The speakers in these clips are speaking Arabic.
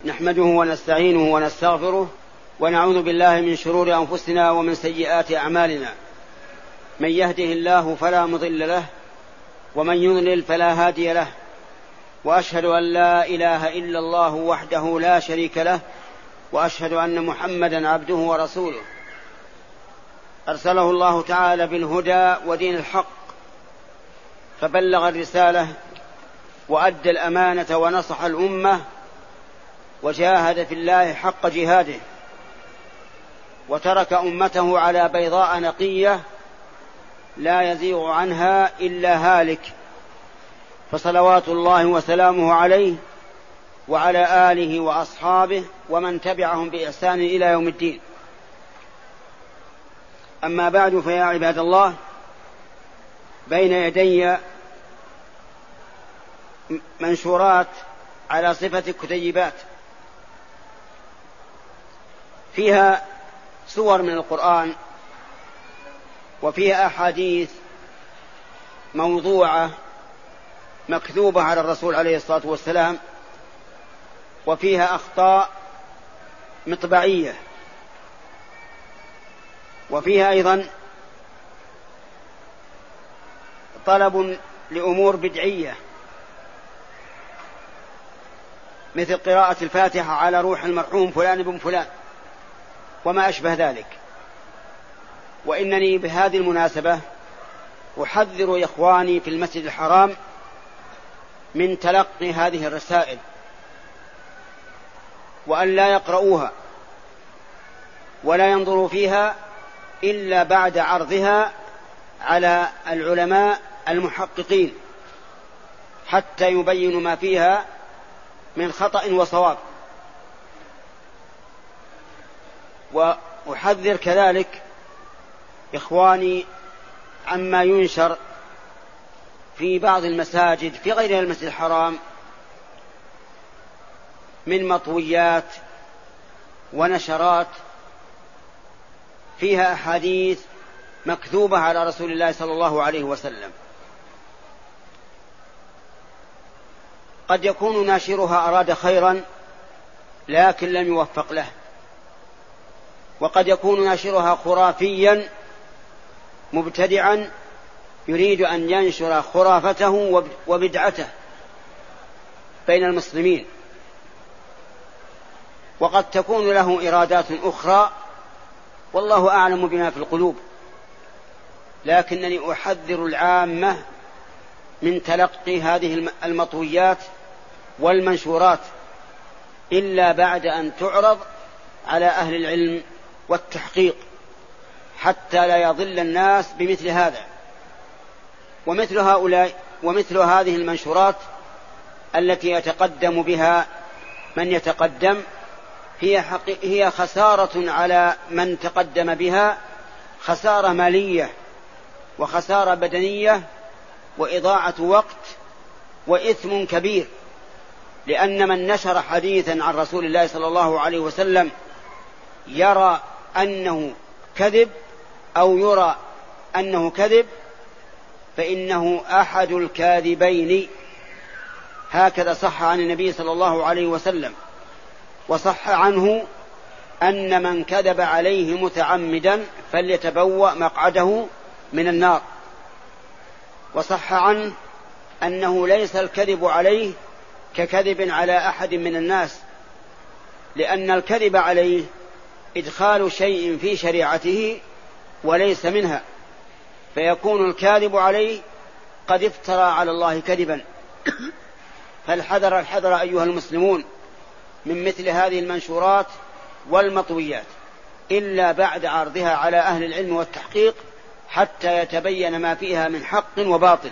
نحمده ونستعينه ونستغفره ونعوذ بالله من شرور أنفسنا ومن سيئات أعمالنا. من يهده الله فلا مضل له ومن يضلل فلا هادي له، وأشهد أن لا إله إلا الله وحده لا شريك له، وأشهد أن محمدا عبده ورسوله أرسله الله تعالى بالهدى ودين الحق، فبلغ الرسالة وأدى الأمانة ونصح الأمة وجاهد في الله حق جهاده، وترك أمته على بيضاء نقية لا يزيغ عنها إلا هالك، فصلوات الله وسلامه عليه وعلى آله وأصحابه ومن تبعهم بإحسان إلى يوم الدين. أما بعد، فيا عباد الله، بين يدي منشورات على صفة كتيبات فيها سور من القرآن، وفيها أحاديث موضوعة مكذوبة على الرسول عليه الصلاة والسلام، وفيها أخطاء مطبعية، وفيها أيضا طلب لأمور بدعية مثل قراءة الفاتحة على روح المرحوم فلان بن فلان وما أشبه ذلك. وإنني بهذه المناسبة أحذر إخواني في المسجد الحرام من تلقي هذه الرسائل، وأن لا يقرؤوها ولا ينظروا فيها إلا بعد عرضها على العلماء المحققين حتى يبينوا ما فيها من خطأ وصواب. وأحذر كذلك إخواني عما ينشر في بعض المساجد في غير المسجد الحرام من مطويات ونشرات فيها أحاديث مكذوبة على رسول الله صلى الله عليه وسلم. قد يكون ناشرها أراد خيرا لكن لم يوفق له، وقد يكون ناشرها خرافيا مبتدعا يريد أن ينشر خرافته وبدعته بين المسلمين، وقد تكون له إرادات أخرى والله أعلم بما في القلوب. لكنني أحذر العامة من تلقي هذه المطويات والمنشورات إلا بعد أن تعرض على أهل العلم والتحقيق حتى لا يضل الناس بمثل هذا. ومثل هؤلاء ومثل هذه المنشورات التي يتقدم بها من يتقدم هي خسارة على من تقدم بها، خسارة مالية وخسارة بدنية وإضاعة وقت وإثم كبير، لأن من نشر حديثا عن رسول الله صلى الله عليه وسلم يرى أنه كذب أو يرى أنه كذب فإنه أحد الكاذبين. هكذا صح عن النبي صلى الله عليه وسلم، وصح عنه أن من كذب عليه متعمدا فليتبوأ مقعده من النار، وصح عنه أنه ليس الكذب عليه ككذب على أحد من الناس، لأن الكذب عليه إدخال شيء في شريعته وليس منها، فيكون الكاذب عليه قد افترى على الله كذبا. فالحذر الحذر أيها المسلمون من مثل هذه المنشورات والمطويات إلا بعد عرضها على أهل العلم والتحقيق حتى يتبين ما فيها من حق وباطل.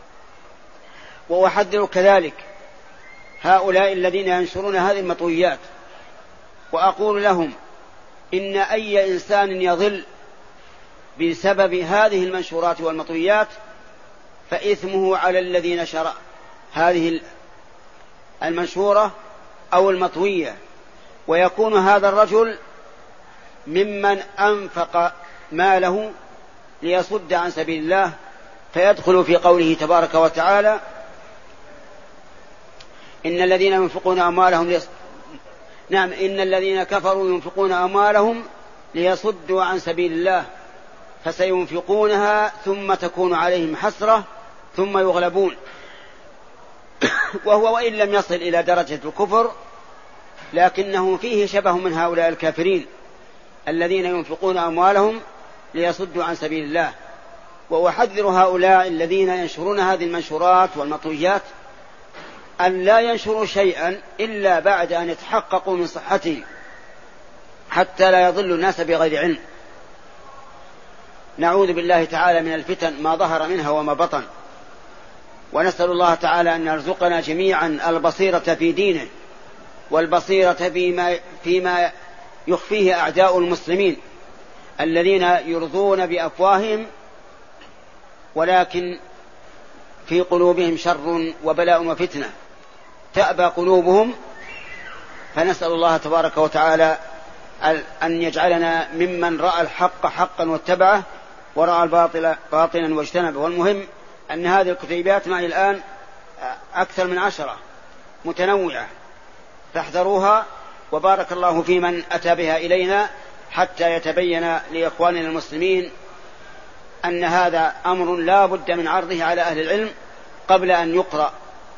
وأحذر كذلك هؤلاء الذين ينشرون هذه المطويات وأقول لهم إن أي إنسان يضل بسبب هذه المنشورات والمطويات فإثمه على الذي نشر هذه المنشورة أو المطوية، ويكون هذا الرجل ممن أنفق ماله ليصد عن سبيل الله، فيدخل في قوله تبارك وتعالى: إن الذين ينفقون أموالهم نعم إن الذين كفروا ينفقون أموالهم ليصدوا عن سبيل الله فسينفقونها ثم تكون عليهم حسرة ثم يغلبون وهو وإن لم يصل إلى درجة الكفر لكنه فيه شبه من هؤلاء الكافرين الذين ينفقون أموالهم ليصدوا عن سبيل الله. وأحذر هؤلاء الذين ينشرون هذه المنشورات والمطويات أن لا ينشروا شيئا إلا بعد أن يتحققوا من صحته حتى لا يضل الناس بغير علم. نعوذ بالله تعالى من الفتن ما ظهر منها وما بطن، ونسأل الله تعالى أن يرزقنا جميعا البصيرة في دينه والبصيرة فيما يخفيه أعداء المسلمين الذين يرضون بأفواههم ولكن في قلوبهم شر وبلاء وفتنة تأبى قلوبهم. فنسأل الله تبارك وتعالى أن يجعلنا ممن رأى الحق حقا واتبعه ورأى الباطل باطلا واجتنبه. والمهم أن هذه الكتيبات معي الآن أكثر من 10 متنوعة، فاحذروها وبارك الله في من أتى بها إلينا حتى يتبين لإخواننا المسلمين أن هذا أمر لا بد من عرضه على أهل العلم قبل أن يقرأ.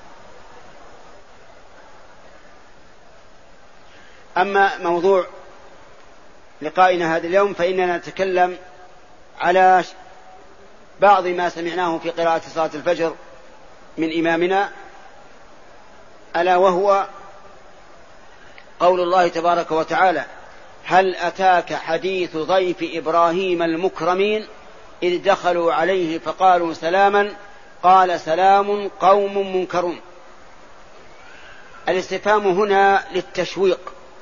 أما موضوع لقائنا هذا اليوم فإننا نتكلم على بعض ما سمعناه في قراءة صلاة الفجر من إمامنا، ألا وهو قول الله تبارك وتعالى: هل أتاك حديث ضيف إبراهيم المكرمين إذ دخلوا عليه فقالوا سلاما قال سلام قوم منكرون. الاستفهام هنا للتشويق،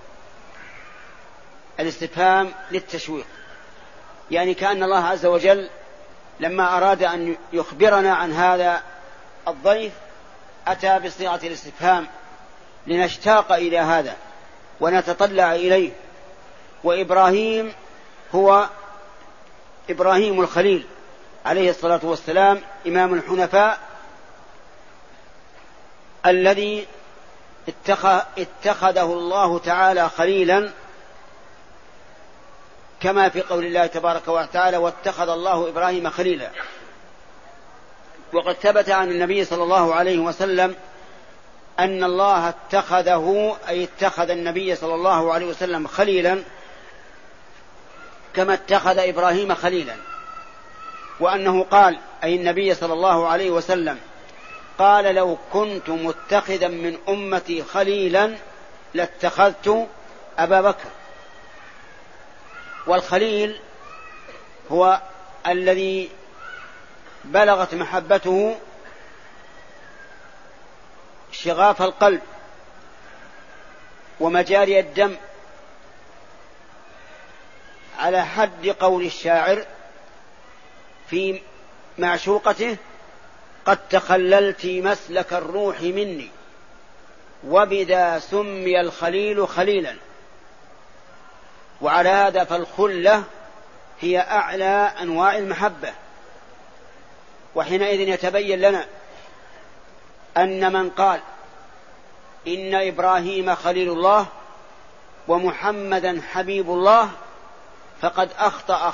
الاستفهام للتشويق، يعني كأن الله عز وجل لما أراد أن يخبرنا عن هذا الضيف أتى بصيغة الاستفهام لنشتاق إلى هذا ونتطلع إليه. وإبراهيم هو إبراهيم الخليل عليه الصلاة والسلام إمام الحنفاء الذي اتخذه الله تعالى خليلا كما في قول الله تبارك وتعالى: واتخذ الله إبراهيم خليلا. وقد ثبت عن النبي صلى الله عليه وسلم أن الله اتخذه أي اتخذ النبي صلى الله عليه وسلم خليلا كما اتخذ إبراهيم خليلا، وأنه قال أي النبي صلى الله عليه وسلم قال: لو كنت متخذا من أمتي خليلا لاتخذت أبا بكر. والخليل هو الذي بلغت محبته شغاف القلب ومجاري الدم، على حد قول الشاعر في معشوقته: قد تخللت مسلك الروح مني وبذا سمي الخليل خليلا. وعلى هذا فالخلة هي أعلى أنواع المحبة. وحينئذ يتبين لنا أن من قال إن إبراهيم خليل الله ومحمدا حبيب الله فقد أخطأ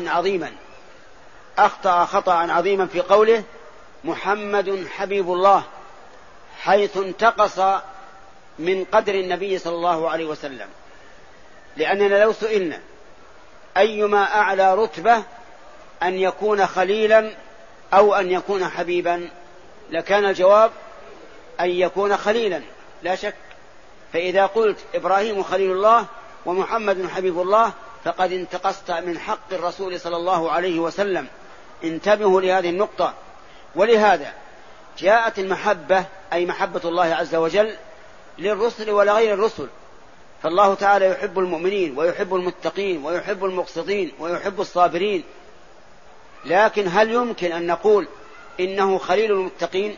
خطأ عظيما في قوله محمد حبيب الله، حيث انتقص من قدر النبي صلى الله عليه وسلم. لأننا لو سئلنا أيما أعلى رتبة أن يكون خليلا أو أن يكون حبيبا لكان الجواب أن يكون خليلا لا شك. فإذا قلت إبراهيم خليل الله ومحمد حبيب الله فقد انتقصت من حق الرسول صلى الله عليه وسلم. انتبهوا لهذه النقطة. ولهذا جاءت المحبة أي محبة الله عز وجل للرسل ولغير الرسل. فالله تعالى يحب المؤمنين ويحب المتقين ويحب المقسطين ويحب الصابرين، لكن هل يمكن أن نقول إنه خليل المتقين؟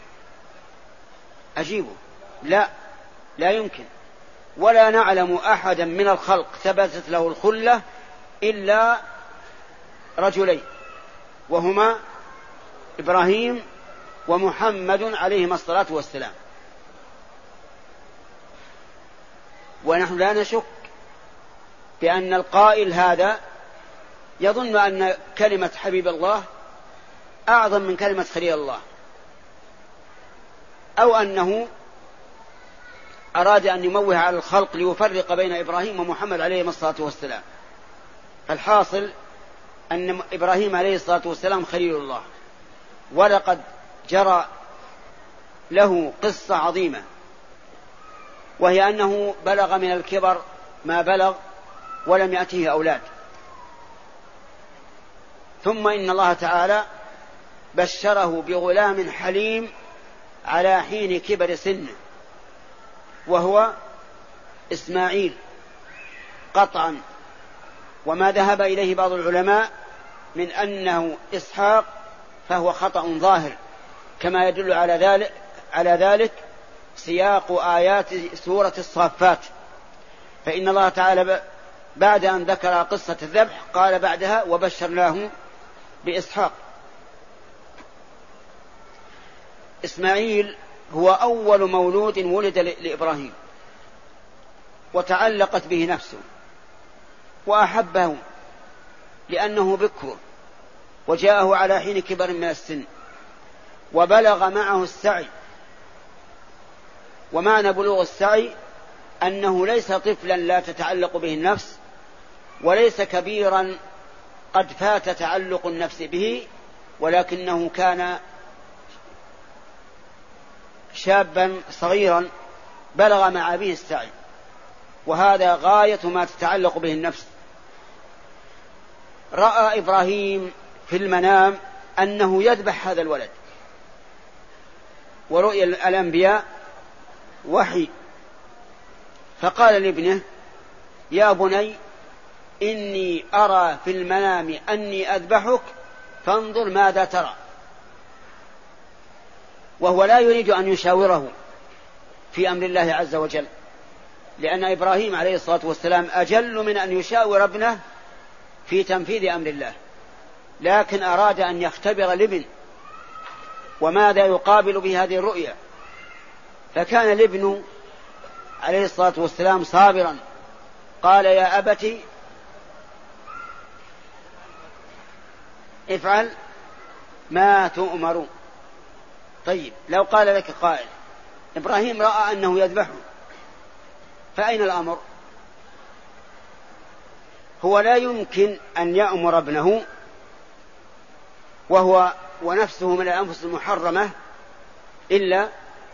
أجيبه لا يمكن. ولا نعلم أحدا من الخلق ثبتت له الخلة إلا رجلين، وهما إبراهيم ومحمد عليهما الصلاة والسلام. ونحن لا نشك بأن القائل هذا يظن أن كلمة حبيب الله أعظم من كلمة خليل الله، أو أنه أراد أن يموه على الخلق ليفرق بين إبراهيم ومحمد عليه الصلاة والسلام. فالحاصل أن إبراهيم عليه الصلاة والسلام خليل الله، ولقد جرى له قصة عظيمة، وهي أنه بلغ من الكبر ما بلغ ولم يأته أولاد، ثم إن الله تعالى بشره بغلام حليم على حين كبر سنه، وهو إسماعيل قطعا. وما ذهب إليه بعض العلماء من أنه إسحاق فهو خطأ ظاهر، كما يدل على ذلك سياق آيات سورة الصافات، فإن الله تعالى بعد أن ذكر قصة الذبح قال بعدها وبشرناه بإسحاق. إسماعيل هو أول مولود ولد لإبراهيم، وتعلقت به نفسه وأحبه لأنه بكر، وجاءه على حين كبر من السن، وبلغ معه السعي. ومعنى بلوغ السعي أنه ليس طفلا لا تتعلق به النفس، وليس كبيرا قد فات تعلق النفس به، ولكنه كان شابا صغيرا بلغ مع أبيه السعي، وهذا غاية ما تتعلق به النفس. رأى إبراهيم في المنام أنه يذبح هذا الولد، ورؤيا الأنبياء وحي، فقال لابنه يا بني إني أرى في المنام أني أذبحك فانظر ماذا ترى، وهو لا يريد أن يشاوره في أمر الله عز وجل، لأن إبراهيم عليه الصلاة والسلام أجل من أن يشاور ابنه في تنفيذ أمر الله، لكن أراد أن يختبر الابن وماذا يقابل بهذه الرؤيا. فكان الابن عليه الصلاة والسلام صابرا، قال يا أبت افعل ما تؤمر. طيب لو قال لك قائل إبراهيم رأى أنه يذبحه، فأين الأمر؟ هو لا يمكن أن يأمر ابنه وهو ونفسه من الأنفس المحرمة إلا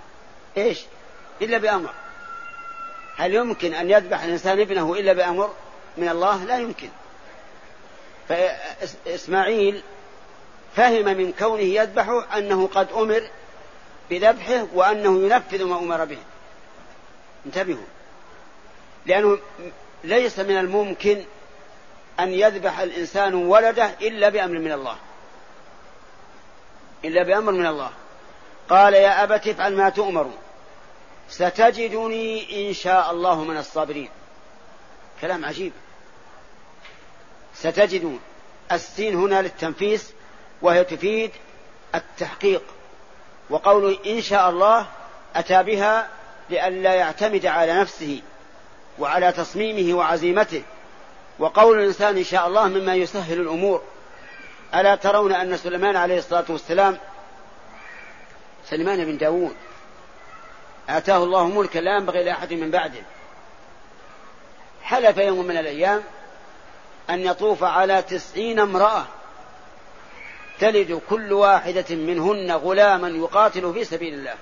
بأمر. هل يمكن أن يذبح الإنسان ابنه إلا بأمر من الله؟ لا يمكن. فإسماعيل فهم من كونه يذبحه أنه قد أمر بذبحه وأنه ينفذ ما أمر به. انتبهوا، لأنه ليس من الممكن أن يذبح الإنسان ولده إلا بأمر من الله. قال يا أبت افعل ما تؤمر ستجدني إن شاء الله من الصابرين. كلام عجيب. ستجدون، السين هنا للتنفيس وهي تفيد التحقيق، وقول إن شاء الله أتى بها لئلا يعتمد على نفسه وعلى تصميمه وعزيمته، وقول الإنسان إن شاء الله مما يسهل الأمور. ألا ترون أن سليمان عليه الصلاة والسلام، سليمان بن داود آتاه الله ملكا لا ينبغي لأحد من بعده، حلف يوم من الأيام أن يطوف على 90 امرأة تلد كل واحدة منهن غلاما يقاتل في سبيل الله،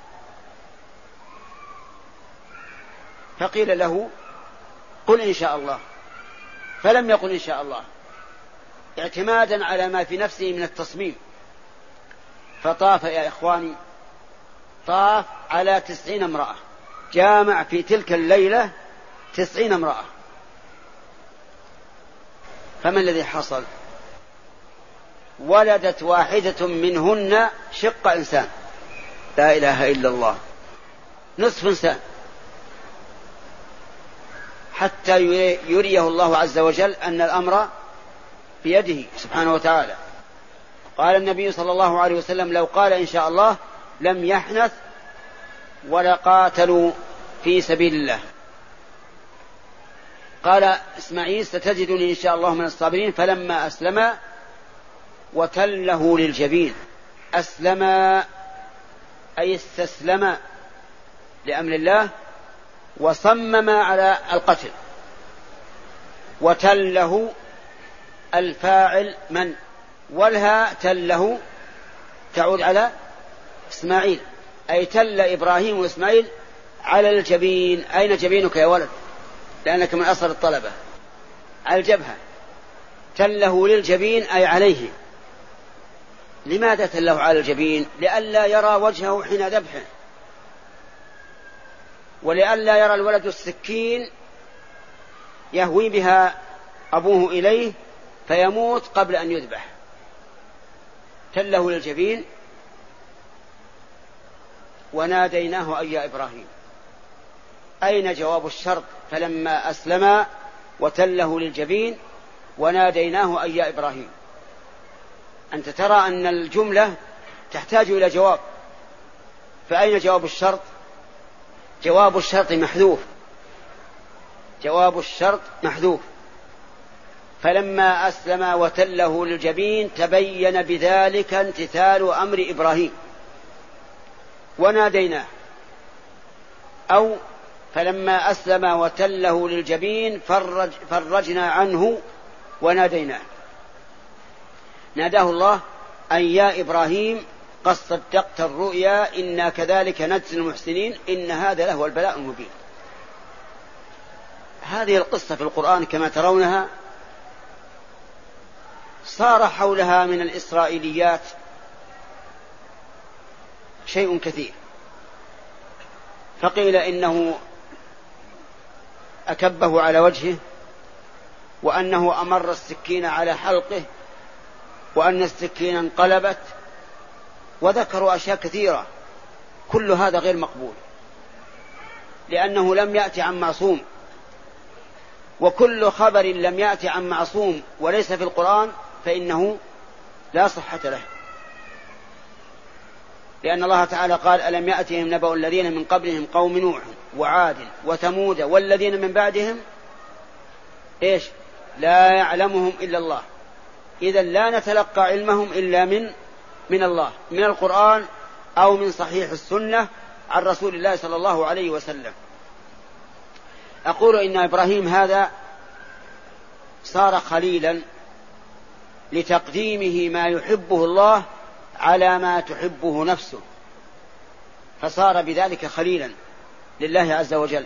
فقيل له قل إن شاء الله، فلم يقل إن شاء الله اعتمادا على ما في نفسه من التصميم. فطاف يا إخواني، طاف على 90 امرأة، جامع في تلك الليلة 90 امرأة. فما الذي حصل؟ ولدت واحدة منهن شق إنسان، لا إله إلا الله، نصف إنسان، حتى يريه الله عز وجل أن الأمر بيده سبحانه وتعالى. قال النبي صلى الله عليه وسلم لو قال إن شاء الله لم يحنث ولا قاتلوا في سبيل الله. قال إسماعيل ستجدني إن شاء الله من الصابرين. فلما أسلم وتله للجبين. أسلم أي استسلم لأمر الله وصمم على القتل. وتله الفاعل من؟ والها تله تعود على إسماعيل، أي تل إبراهيم وإسماعيل على الجبين. أين جبينك يا ولد؟ لأنك من أصل الطلبة. على الجبهة. تله للجبين أي عليه. لماذا تله على الجبين؟ لئلا يرى وجهه حين ذبحه، ولئلا يرى الولد السكين يهوي بها أبوه إليه فيموت قبل أن يذبح. تله للجبين. وناديناه أي يا إبراهيم. أين جواب الشرط؟ فلما أسلم وتله للجبين وناديناه أي يا إبراهيم. أنت ترى أن الجملة تحتاج إلى جواب، فأين جواب الشرط؟ جواب الشرط محذوف. جواب الشرط محذوف. فلما أسلم وتله للجبين تبين بذلك امتثال أمر إبراهيم وناديناه. أو فلما أسلم وتله للجبين فرجنا عنه وناديناه. ناداه الله أن يا إبراهيم قد صدقت الرؤيا إنا كذلك نجزي المحسنين إن هذا لهو البلاء المبين. هذه القصة في القرآن كما ترونها صار حولها من الإسرائيليات شيء كثير. فقيل إنه أكبه على وجهه، وأنه أمر السكين على حلقه، وأن السكين انقلبت، وذكروا أشياء كثيرة. كل هذا غير مقبول، لأنه لم يأتي عن معصوم، وكل خبر لم يأتي عن معصوم وليس في القرآن فإنه لا صحة له. لأن الله تعالى قال ألم يأتهم نبأ الذين من قبلهم قوم نوح وعاد وثمود والذين من بعدهم إيش؟ لا يعلمهم إلا الله. إذن لا نتلقى علمهم إلا من الله، من القرآن أو من صحيح السنة عن رسول الله صلى الله عليه وسلم. أقول إن إبراهيم هذا صار خليلا لتقديمه ما يحبه الله على ما تحبه نفسه، فصار بذلك خليلا لله عز وجل.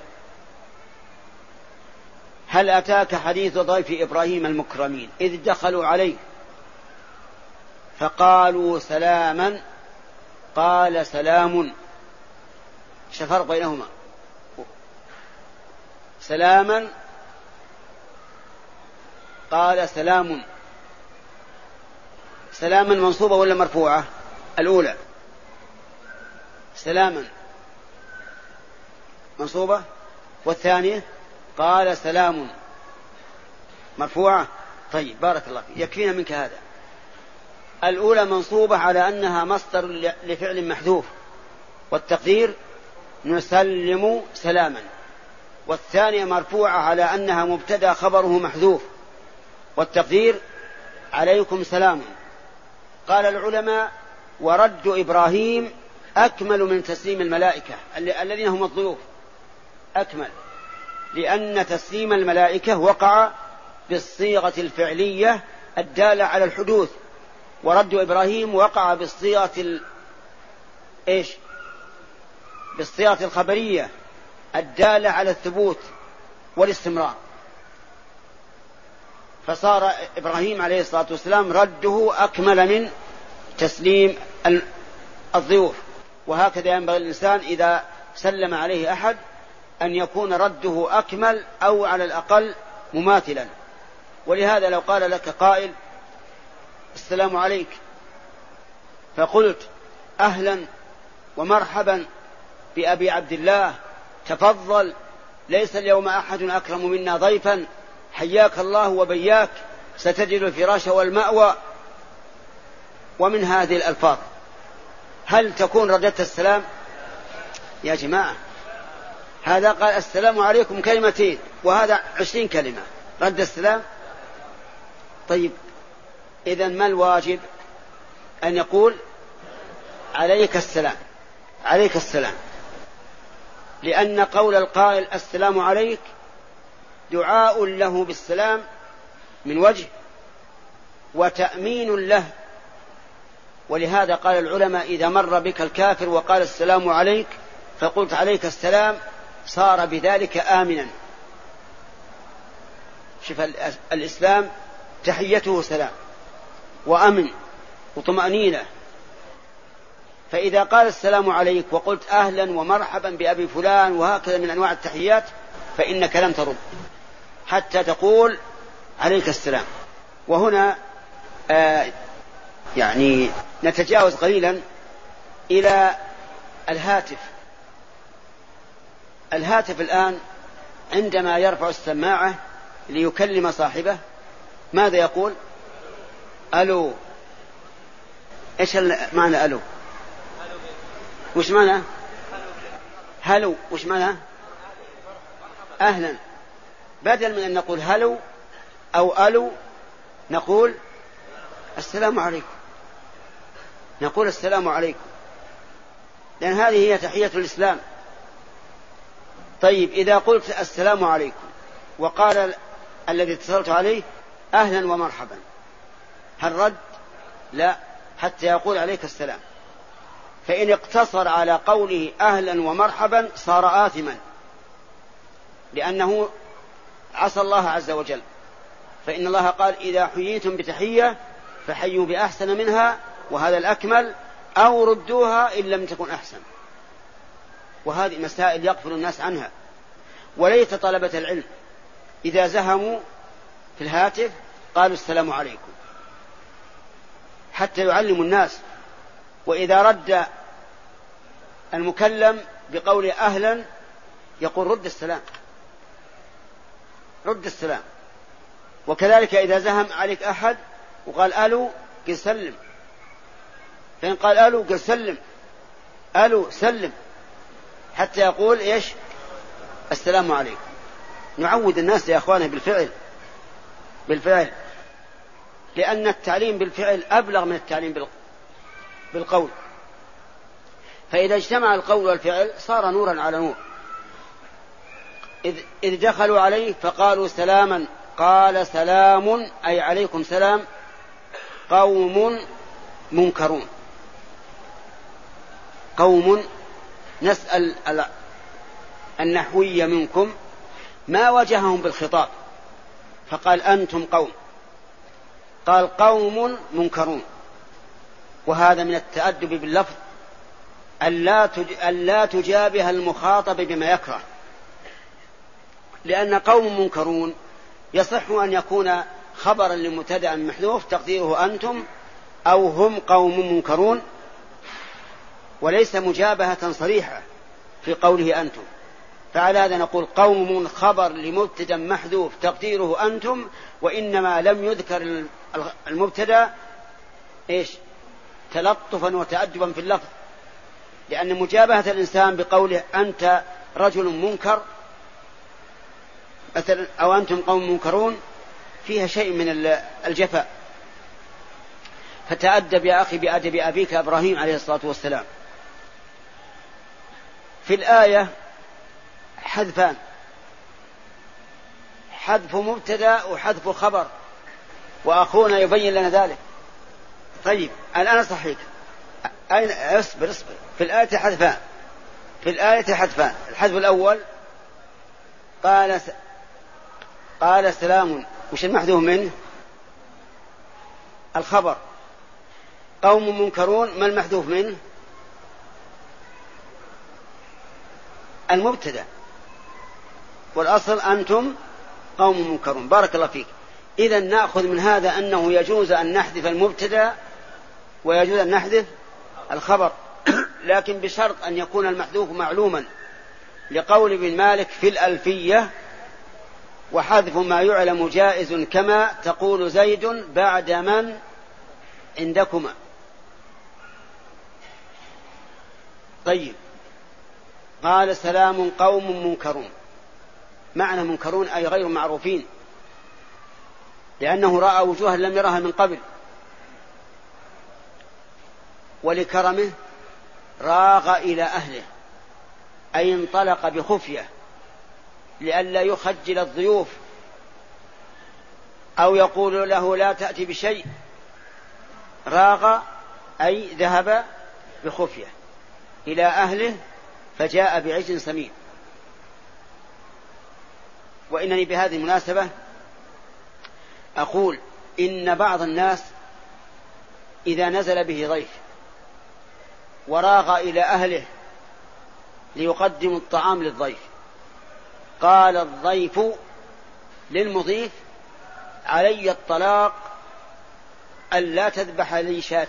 هل أتاك حديث ضيف إبراهيم المكرمين إذ دخلوا عليه فقالوا سلاما قال سلام. شفر بينهما. سلاما قال سلام. سلاما منصوبة ولا مرفوعة؟ الأولى سلاما منصوبة، والثانية قال سلام مرفوعة. طيب بارك الله فيك، يكفينا منك هذا. الأولى منصوبة على أنها مصدر لفعل محذوف والتقدير نسلم سلاما، والثانية مرفوعة على أنها مبتدأ خبره محذوف والتقدير عليكم سلام. قال العلماء ورد إبراهيم أكمل من تسليم الملائكة الذين هم الضيوف، أكمل، لأن تسليم الملائكة وقع بالصيغة الفعلية الدالة على الحدوث، ورد إبراهيم وقع بالصيغة بالصيغة الخبرية الدالة على الثبوت والاستمرار. فصار إبراهيم عليه الصلاة والسلام رده أكمل من تسليم الضيوف. وهكذا ينبغي الإنسان إذا سلم عليه أحد أن يكون رده أكمل أو على الأقل مماثلا. ولهذا لو قال لك قائل السلام عليك فقلت أهلا ومرحبا بأبي عبد الله تفضل، ليس اليوم أحد أكرم منا ضيفا، حياك الله وبياك، ستجد الفراش والمأوى، ومن هذه الألفاظ، هل تكون رددت السلام؟ يا جماعة هذا قال السلام عليكم كلمتين وهذا 20 كلمة رد السلام. طيب إذن ما الواجب؟ أن يقول عليك السلام، عليك السلام، لأن قول القائل السلام عليك دعاء له بالسلام من وجه وتأمين له. ولهذا قال العلماء إذا مر بك الكافر وقال السلام عليك فقلت عليك السلام صار بذلك آمنا. شوف الإسلام تحيته سلام وأمن وطمأنينة. فإذا قال السلام عليك وقلت أهلا ومرحبا بأبي فلان وهكذا من أنواع التحيات فإنك لم ترد حتى تقول عليك السلام. وهنا يعني نتجاوز قليلا إلى الهاتف. الهاتف الآن عندما يرفع السماعة ليكلم صاحبه ماذا يقول؟ ألو. إيش معنى ألو؟ وش معنى هلو؟ وش معنى أهلا؟ بدل من أن نقول هلو أو ألو نقول السلام عليكم، نقول السلام عليكم، لأن هذه هي تحية الإسلام. طيب إذا قلت السلام عليكم وقال الذي اتصلت عليه أهلا ومرحبا هل رد؟ لا، حتى يقول عليك السلام. فإن اقتصر على قوله أهلا ومرحبا صار آثما لأنه عصى الله عز وجل. فإن الله قال إذا حييتم بتحية فحيوا بأحسن منها وهذا الأكمل أو ردوها إن لم تكن أحسن. وهذه مسائل يغفل الناس عنها. وليت طلبة العلم إذا زهموا في الهاتف قالوا السلام عليكم حتى يعلموا الناس. وإذا رد المكلم بقول أهلا يقول رد السلام، رد السلام. وكذلك إذا زهم عليك أحد وقال ألو قل سلم، فإن قال ألو قل سلم، ألو سلم، حتى يقول إيش؟ السلام عليكم. نعود الناس يا أخواني بالفعل، لأن التعليم بالفعل أبلغ من التعليم بالقول. فإذا اجتمع القول والفعل صار نورا على نور. إذ دخلوا عليه فقالوا سلاما قال سلام أي عليكم سلام قوم منكرون. قوم نسأل النحوي منكم ما وجههم بالخطاب فقال أنتم قوم، قال قوم منكرون. وهذا من التأدب باللفظ أن لا تجابه المخاطب بما يكره، لأن قوم منكرون يصح أن يكون خبرا لمبتدأ محذوف تقديره أنتم أو هم قوم منكرون، وليس مجابهة صريحة في قوله أنتم. فعلى هذا نقول قوم خبر لمبتدأ محذوف تقديره أنتم، وإنما لم يذكر المبتدأ إيش؟ تلطفا وتأدبا في اللفظ، لأن مجابهة الإنسان بقوله أنت رجل منكر مثلا أو أنتم قوم منكرون فيها شيء من الجفاء. فتأدب يا أخي بأدب أبيك إبراهيم عليه الصلاة والسلام. في الآية حذفان، حذف مبتدأ وحذف خبر، وأخونا يبين لنا ذلك. طيب الآن صحيح أين؟ اصبر في الآية حذفان، في الآية حذفان. الحذف الأول قال سلام، وش المحذوف منه؟ الخبر. قوم منكرون ما المحذوف منه؟ المبتدأ، والأصل أنتم قوم منكرون. بارك الله فيك. إذن نأخذ من هذا أنه يجوز أن نحذف المبتدأ ويجوز أن نحذف الخبر، لكن بشرط أن يكون المحذوف معلوما، لقول ابن مالك في الألفية وحذف ما يعلم جائز كما تقول زيد بعد من عندكما. طيب قال سلام قوم منكرون، معنى منكرون أي غير معروفين، لأنه رأى وجوها لم يرها من قبل. ولكرمه راغ إلى أهله، أي انطلق بخفية لئلا يخجل الضيوف أو يقول له لا تأتي بشيء. راغ أي ذهب بخفية إلى أهله فجاء بعجل سمين. وإنني بهذه المناسبة أقول إن بعض الناس إذا نزل به ضيف وراغ إلى أهله ليقدم الطعام للضيف، قال الضيف للمضيف علي الطلاق ألا تذبح لي شاة،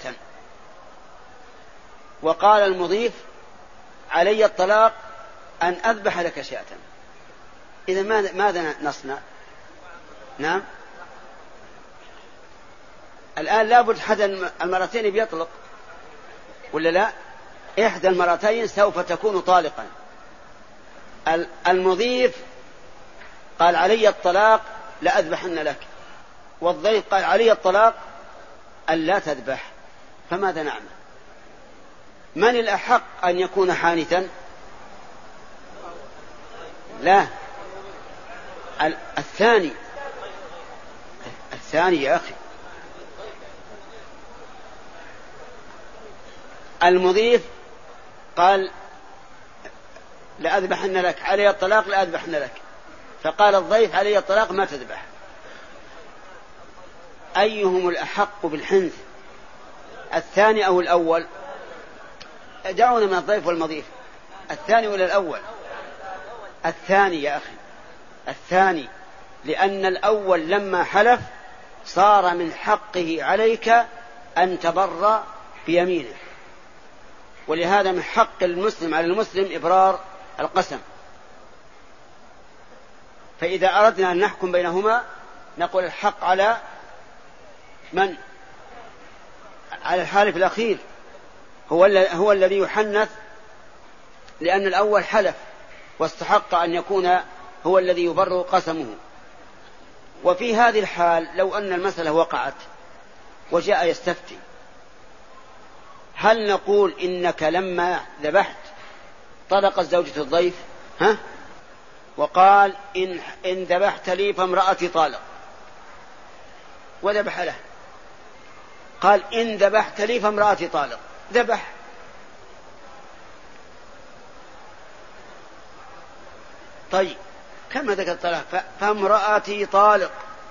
وقال المضيف علي الطلاق أن أذبح لك شاة. إذا ماذا نصنع؟ نعم، الآن لابد أحد المرتين بيطلق ولا لا؟ إحدى المرتين سوف تكون طالقا. المضيف قال علي الطلاق لأذبحن لك، والضيف قال علي الطلاق ألا تذبح، فماذا نعمل؟ من الأحق أن يكون حانثا؟ لا، الثاني يا أخي. المضيف قال لأذبحن لك، علي الطلاق لأذبحن لك، فقال الضيف علي الطلاق ما تذبح. أيهم الأحق بالحنث، الثاني أو الأول؟ دعونا من الضيف والمضيف، الثاني ولا الأول؟ الثاني يا أخي، الثاني، لأن الأول لما حلف صار من حقه عليك أن تبر بيمينه، ولهذا من حق المسلم على المسلم إبرار القسم. فإذا أردنا أن نحكم بينهما نقول الحق على من؟ على الحالف الأخير، هو الذي يحنث، لأن الأول حلف واستحق أن يكون هو الذي يبر قسمه. وفي هذه الحال لو أن المسألة وقعت وجاء يستفتي، هل نقول إنك لما ذبحت طلقت زوجة الضيف وقال إن ذبحت لي فامرأتي طالق، وذبح له، قال إن ذبحت لي فامرأتي طالق، ذبح، طيب كما ذكر الطلاق فامرأتي طالق،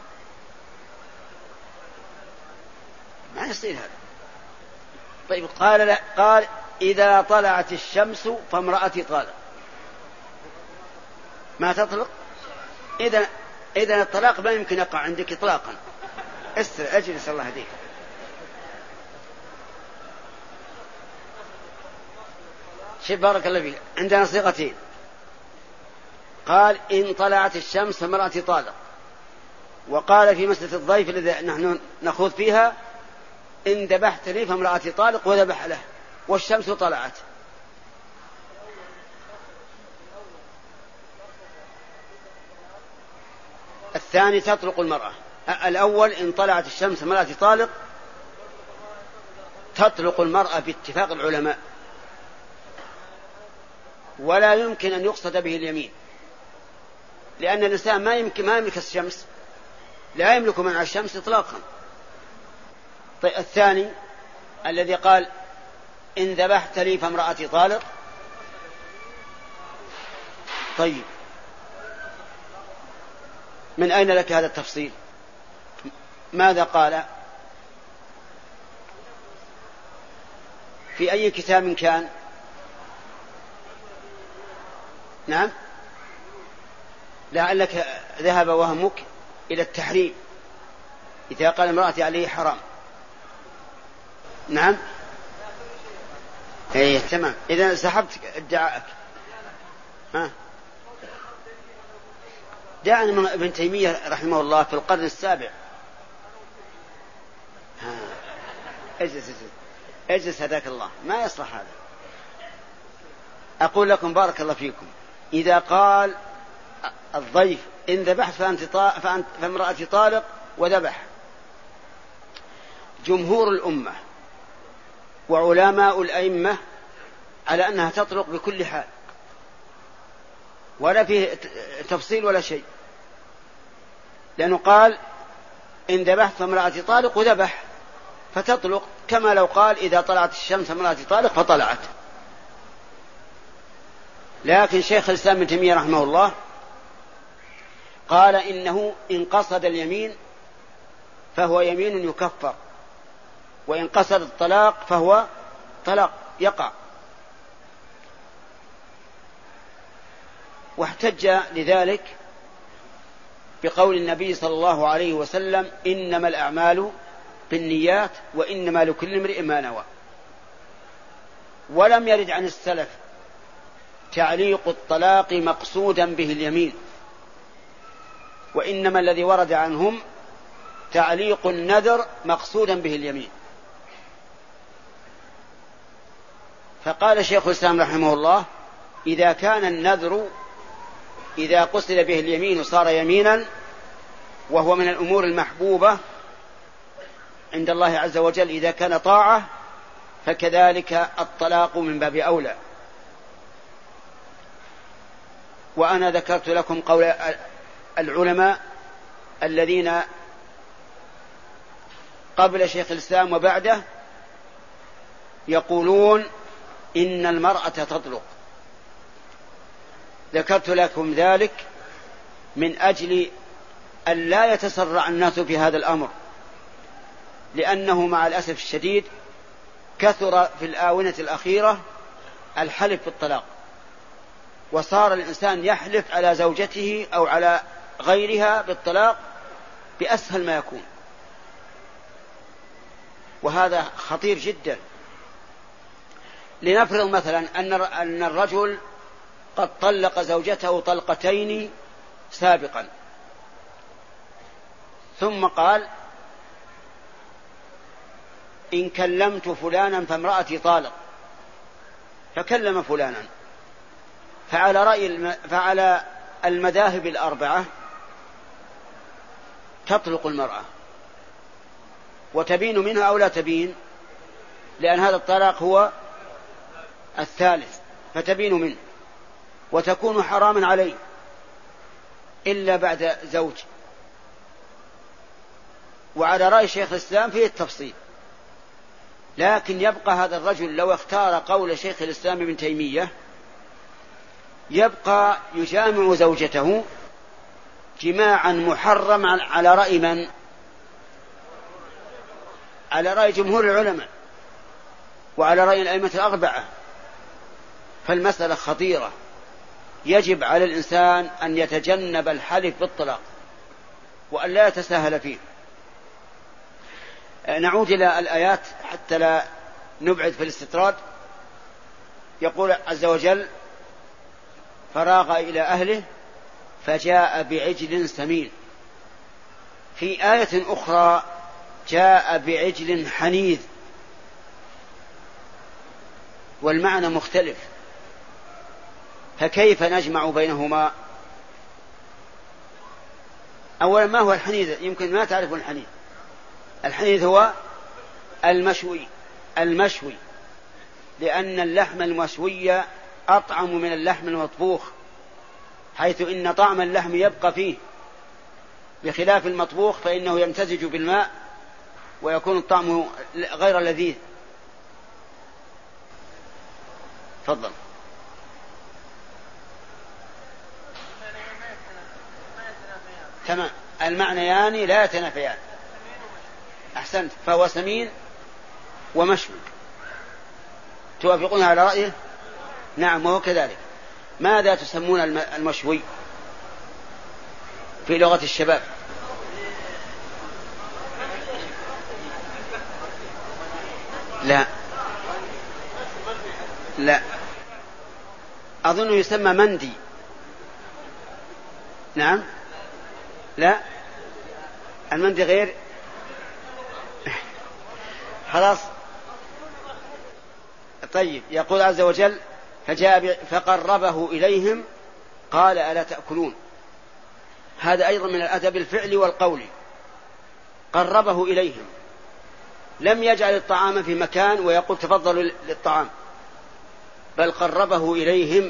ما يصير هذا. طيب قال لا، قال إذا طلعت الشمس فامرأتي طالق، ما تطلق. إذا الطلاق لا يمكن يقع عندك إطلاقا. أجلس الله يهديك. شوف بارك الله فيك، عندنا صيغتين، قال إن طلعت الشمس فامرأتي طالق، وقال في مسألة الضيف الذي نحن نخوض فيها إن ذبحت لي فامرأتي طالق، وذبح له والشمس طلعت. الثاني تطلق المرأة. الأول إن طلعت الشمس فامرأتي طالق تطلق المرأة باتفاق العلماء، ولا يمكن أن يقصد به اليمين، لأن الإنسان ما يملك الشمس، لا يملك منع الشمس إطلاقا. طيب الثاني الذي قال إن ذبحت لي فامرأتي طالق، طيب من أين لك هذا التفصيل؟ ماذا قال؟ في أي كتاب كان؟ نعم، لعلك ذهب وهمك إلى التحريم إذا قال امرأتي عليه حرام. نعم، ايه تمام، إذا سحبت ادعاءك. جاءنا من ابن تيمية رحمه الله في القرن السابع. اجلس هداك الله، ما يصلح هذا. أقول لكم بارك الله فيكم، إذا قال الضيف إن ذبحت فامرأتي طالق وذبح. جمهور الأمة وعلماء الأئمة على أنها تطلق بكل حال، ولا فيه تفصيل ولا شيء، لأنه قال إن ذبحت فامرأتي طالق وذبح، فتطلق، كما لو قال إذا طلعت الشمس فامرأتي طالق فطلعت. لكن شيخ الإسلام ابن تيمية رحمه الله قال إنه إن قصد اليمين فهو يمين يكفر، وإن قصد الطلاق فهو طلاق يقع. واحتج لذلك بقول النبي صلى الله عليه وسلم إنما الأعمال بالنيات وإنما لكل امرئ ما نوى. ولم يرد عن السلف تعليق الطلاق مقصودا به اليمين، وإنما الذي ورد عنهم تعليق النذر مقصودا به اليمين. فقال شيخ الإسلام رحمه الله إذا كان النذر إذا قصد به اليمين صار يمينا وهو من الأمور المحبوبة عند الله عز وجل، إذا كان طاعة فكذلك الطلاق من باب أولى. وأنا ذكرت لكم قول العلماء الذين قبل شيخ الإسلام وبعده يقولون إن المرأة تطلق. ذكرت لكم ذلك من أجل أن لا يتسرع الناس في هذا الأمر، لأنه مع الأسف الشديد كثر في الآونة الأخيرة الحلف بالطلاق، وصار الإنسان يحلف على زوجته أو على غيرها بالطلاق بأسهل ما يكون، وهذا خطير جدا. لنفرض مثلا أن الرجل قد طلق زوجته طلقتين سابقا، ثم قال إن كلمت فلانا فامرأتي طالق، فكلم فلانا، فعلى المذاهب الأربعة تطلق المرأة، وتبين منها أو لا تبين، لأن هذا الطلاق هو الثالث، فتبين منه وتكون حراما عليه إلا بعد زوج. وعلى رأي شيخ الإسلام فيه التفصيل، لكن يبقى هذا الرجل لو اختار قول شيخ الإسلام ابن تيمية يبقى يجامع زوجته جماعا محرما على رأي من؟ على رأي جمهور العلماء وعلى رأي الأئمة الأربعة. فالمسألة خطيرة، يجب على الإنسان أن يتجنب الحلف بالطلاق وأن لا يتساهل فيه. نعود إلى الآيات حتى لا نبعد في الاستطراد. يقول عز وجل فراغ إلى أهله فجاء بعجل سمين. في آية أخرى جاء بعجل حنيذ، والمعنى مختلف، فكيف نجمع بينهما؟ أولا ما هو الحنيذ؟ يمكن ما تعرف الحنيذ. الحنيذ هو المشوي، لأن اللحم المشوي أطعم من اللحم المطبوخ، حيث إن طعم اللحم يبقى فيه، بخلاف المطبوخ فإنه يمتزج بالماء ويكون الطعم غير لذيذ. تفضل. تمام، المعنيان لا يتنافيان. أحسنت، فهو سمين ومشوي. توافقون على رأيه؟ نعم، وهو كذلك. ماذا تسمون المشوي في لغة الشباب؟ لا أظن يسمى مندي. نعم، لا، المندي غير. خلاص. طيب، يقول عز وجل فقربه إليهم قال ألا تأكلون. هذا أيضا من الأدب الفعلي والقولي. قربه إليهم، لم يجعل الطعام في مكان ويقول تفضلوا للطعام، بل قربه إليهم،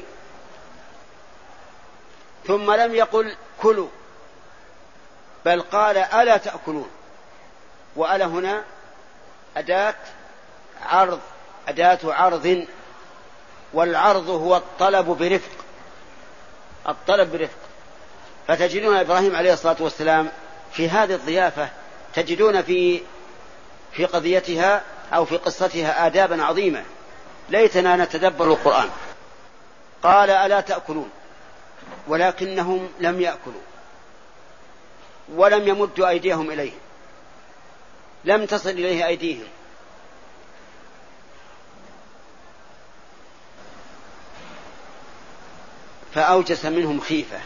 ثم لم يقل كلوا، بل قال ألا تأكلون. وألا هنا أداة عرض، أداة عرض، والعرض هو الطلب برفق، الطلب برفق. فتجدون إبراهيم عليه الصلاة والسلام في هذه الضيافة تجدون في قضيتها أو في قصتها آدابا عظيمة، ليتنا نتدبر القرآن. قال ألا تأكلون، ولكنهم لم يأكلوا ولم يمدوا أيديهم إليه، لم تصل إليه أيديهم. فأوجس منهم خيفة،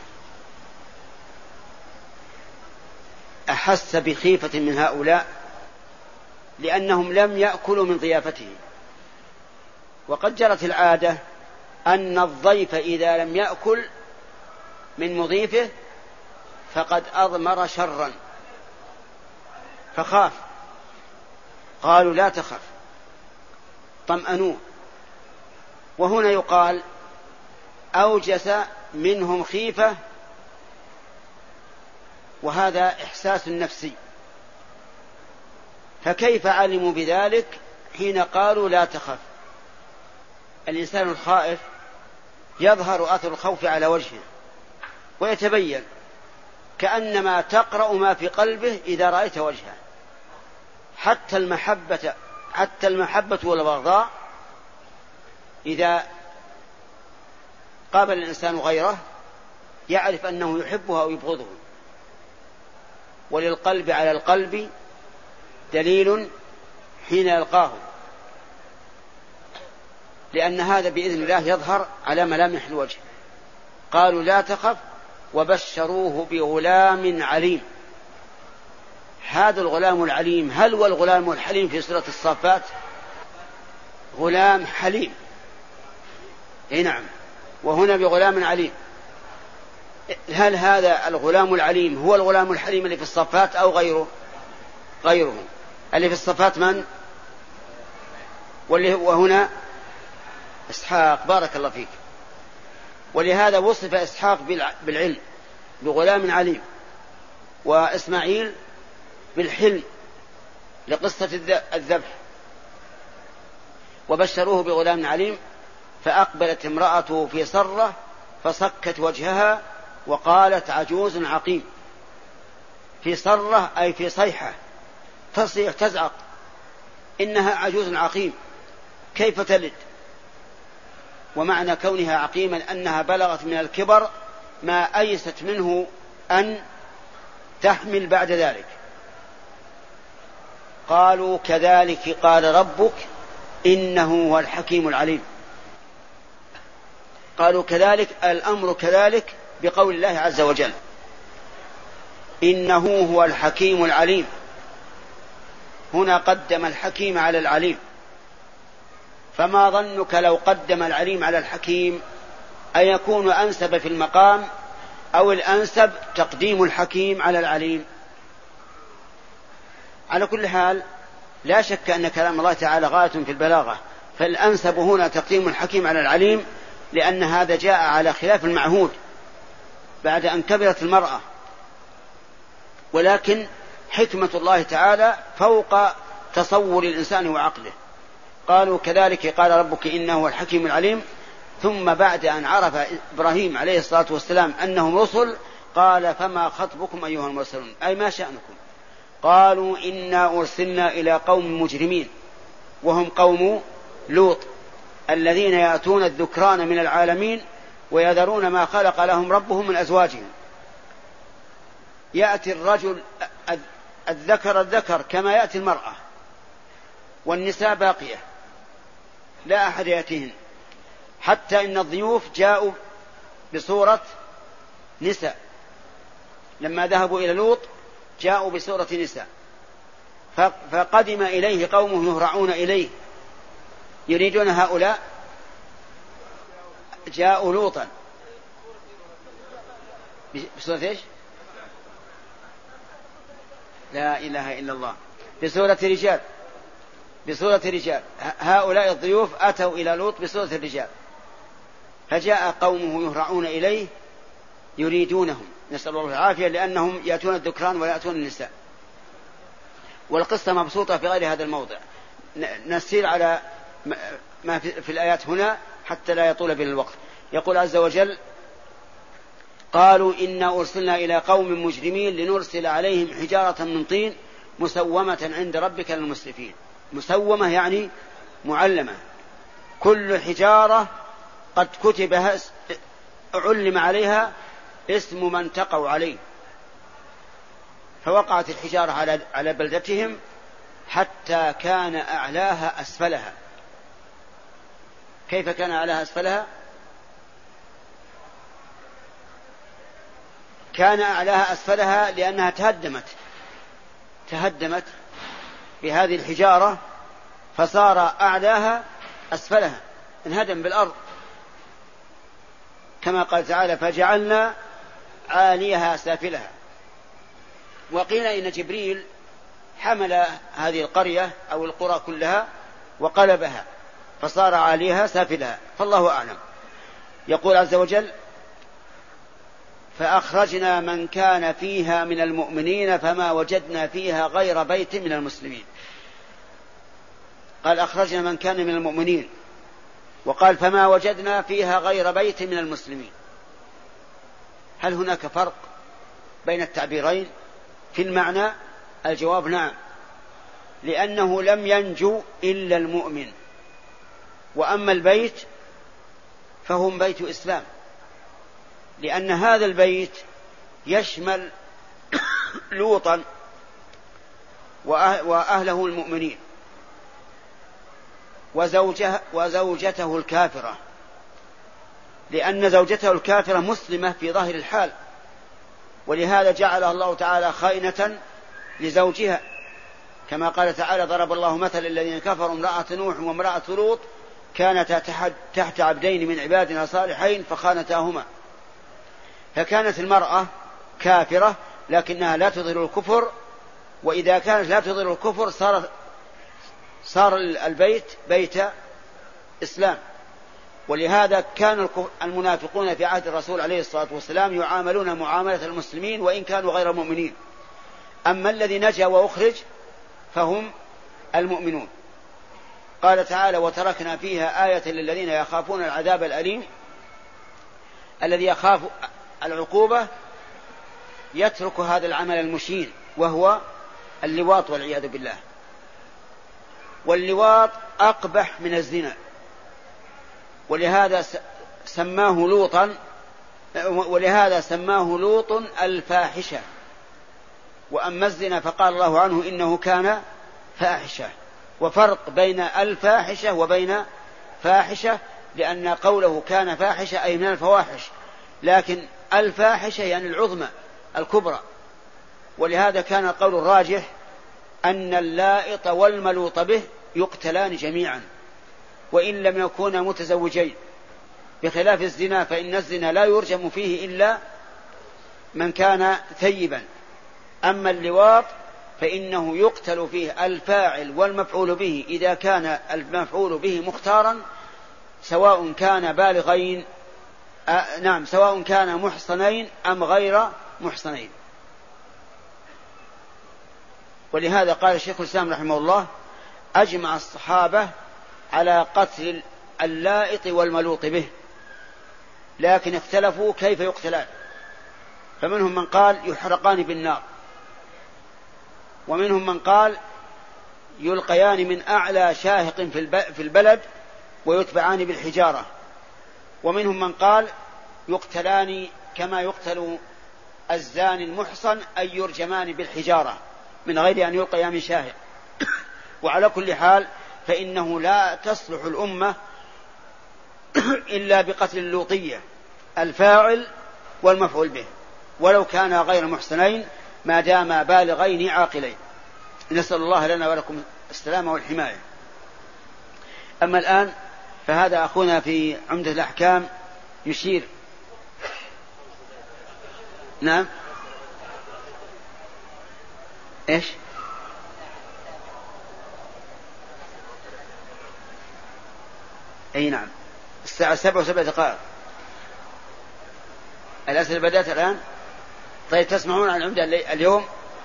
أحس بخيفة من هؤلاء لأنهم لم يأكلوا من ضيافته. وقد جرت العادة أن الضيف إذا لم يأكل من مضيفه فقد أضمر شرا، فخاف. قالوا لا تخف، طمأنوه. وهنا يقال أوجس منهم خيفة، وهذا إحساس نفسي. فكيف علموا بذلك حين قالوا لا تخف؟ الإنسان الخائف يظهر أثر الخوف على وجهه ويتبين، كأنما تقرأ ما في قلبه إذا رأيت وجهه. حتى المحبة والبغضاء إذا قابل الإنسان غيره يعرف أنه يحبه أو يبغضه. وللقلب على القلب دليل حين يلقاه، لأن هذا بإذن الله يظهر على ملامح الوجه. قالوا لا تخف وبشروه بغلام عليم. هذا الغلام العليم هل هو الغلام الحليم في سورة الصافات؟ غلام حليم، أي نعم، وهنا بغلام عليم. هل هذا الغلام العليم هو الغلام الحليم اللي في الصفات أو غيره؟ غيره. اللي في الصفات من؟ وهنا إسحاق، بارك الله فيك. ولهذا وصف إسحاق بالعلم بغلام عليم، وإسماعيل بالحلم لقصة الذبح. وبشروه بغلام عليم، فأقبلت امرأته في صرة فصكت وجهها وقالت عجوز عقيم. في صرة أي في صيحة، تصيح تزعق، إنها عجوز عقيم، كيف تلد؟ ومعنى كونها عقيما أنها بلغت من الكبر ما أيست منه أن تحمل بعد ذلك. قالوا كذلك قال ربك إنه هو الحكيم العليم. قالوا كذلك، الأمر كذلك بقول الله عز وجل إنه هو الحكيم العليم. هنا قدم الحكيم على العليم، فما ظنك لو قدم العليم على الحكيم؟ أيكون أنسب في المقام أو الأنسب تقديم الحكيم على العليم؟ على كل حال لا شك أن كلام الله تعالى غاية في البلاغة، فالأنسب هنا تقديم الحكيم على العليم، لأن هذا جاء على خلاف المعهود بعد أن كبرت المرأة. ولكن حكمة الله تعالى فوق تصور الإنسان وعقله. قالوا كذلك قال ربك إنه هو الحكيم العليم. ثم بعد أن عرف إبراهيم عليه الصلاة والسلام أنهم رسل قال فما خطبكم أيها المرسلون، أي ما شأنكم؟ قالوا إنا أرسلنا إلى قوم مجرمين، وهم قوم لوط الذين يأتون الذكران من العالمين ويذرون ما خلق لهم ربهم من أزواجهم. يأتي الرجل الذكر كما يأتي المرأة، والنساء باقية لا أحد يأتيهن، حتى إن الضيوف جاءوا بصورة نساء. لما ذهبوا إلى لوط جاءوا بصورة نساء، فقدم إليه قومه يهرعون إليه يريدون هؤلاء، جاءوا لوطا بصورة إيش؟ لا إله إلا الله. بصورة رجال هؤلاء الضيوف أتوا إلى لوط بصورة الرجال، فجاء قومه يهرعون إليه يريدونهم، نسأل الله العافية، لأنهم يأتون الذكران ولا يأتون النساء. والقصة مبسوطة في غير هذا الموضع، نسير على ما في الآيات هنا حتى لا يطول بنا الوقت. يقول عز وجل: قالوا إنا أرسلنا إلى قوم مجرمين لنرسل عليهم حجارة من طين مسومة عند ربك للمسرفين. مسومة يعني معلمة، كل حجارة قد كتبها علم عليها اسم من تقع عليه، فوقعت الحجارة على بلدتهم حتى كان أعلاها أسفلها. كيف كان أعلاها أسفلها؟ كان أعلاها أسفلها لأنها تهدمت بهذه الحجارة، فصار أعلاها أسفلها، انهدم بالأرض، كما قال تعالى: فجعلنا عاليها سافلها. وقيل إن جبريل حمل هذه القرية أو القرى كلها وقلبها فصار عاليها سافلها، فالله أعلم. يقول عز وجل: فأخرجنا من كان فيها من المؤمنين فما وجدنا فيها غير بيت من المسلمين. قال أخرجنا من كان من المؤمنين، وقال فما وجدنا فيها غير بيت من المسلمين. هل هناك فرق بين التعبيرين في المعنى؟ الجواب نعم، لأنه لم ينجو إلا المؤمن، وأما البيت فهم بيت إسلام، لأن هذا البيت يشمل لوطا وأهله المؤمنين وزوجته الكافرة، لأن زوجته الكافرة مسلمة في ظاهر الحال، ولهذا جعلها الله تعالى خائنة لزوجها، كما قال تعالى: ضرب الله مثل الذين كفروا امرأة نوح وامرأة لوط كانتا تحت عبدين من عبادنا صالحين فخانتاهما. فكانت المرأة كافرة لكنها لا تظهر الكفر، وإذا كانت لا تظهر الكفر صار البيت بيت إسلام. ولهذا كان المنافقون في عهد الرسول عليه الصلاة والسلام يعاملون معاملة المسلمين وإن كانوا غير مؤمنين، أما الذي نجا وأخرج فهم المؤمنون. قال تعالى: وتركنا فيها آية للذين يخافون العذاب الأليم. الذي يخاف العقوبة يترك هذا العمل المشين وهو اللواط والعياذ بالله. واللواط أقبح من الزنا، ولهذا سماه لوط الفاحشة. وأما الزنا فقال الله عنه إنه كان فاحشة. وفرق بين الفاحشة وبين فاحشة، لأن قوله كان فاحشة أي من الفواحش، لكن الفاحشة يعني العظمى الكبرى. ولهذا كان القول الراجح أن اللائط والملوط به يقتلان جميعا وإن لم يكونا متزوجين، بخلاف الزنا فإن الزنا لا يرجم فيه إلا من كان ثيبا. أما اللواط فإنه يقتل فيه الفاعل والمفعول به إذا كان المفعول به مختارا، سواء كان بالغين سواء كان محصنين أم غير محصنين. ولهذا قال الشيخ الإسلام رحمه الله: أجمع الصحابة على قتل اللائط والملوط به، لكن اختلفوا كيف يقتلان، فمنهم من قال يحرقان بالنار، ومنهم من قال يلقيان من أعلى شاهق في البلد ويتبعان بالحجارة، ومنهم من قال يقتلان كما يقتل الزاني المحصن أي يرجمان بالحجارة من غير أن يلقيا من شاهق. وعلى كل حال فإنه لا تصلح الأمة إلا بقتل اللوطية، الفاعل والمفعول به، ولو كان غير محسنين ما دام بالغين عاقلين. نسأل الله لنا ولكم السلامة والحماية. أما الآن فهذا أخونا في عمدة الأحكام يشير. نعم، إيش؟ أي نعم، الساعة 7:07. الأسئلة بدأت الآن. طيب تسمعون عن العمدة اليوم؟